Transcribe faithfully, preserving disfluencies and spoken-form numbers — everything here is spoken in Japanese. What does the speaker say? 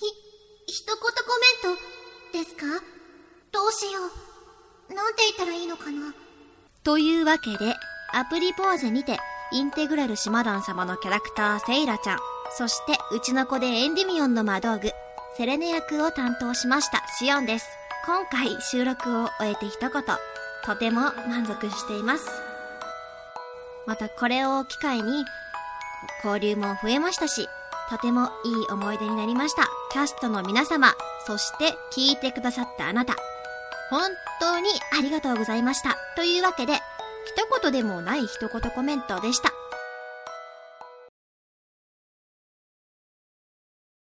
一言コメントですか？どうしよう。なんて言ったらいいのかな。 というわけで、アプリポーゼにて、インテグラルシマダン様のキャラクターセイラちゃん、そしてうちの子でエンディミオンの魔道具、セレネ役を担当しましたシオンです。今回収録を終えて一言、とても満足しています。またこれを機会に交流も増えましたし、とてもいい思い出になりました。キャストの皆様、そして聞いてくださったあなた、本当にありがとうございました。というわけで、一言でもない一言コメントでした。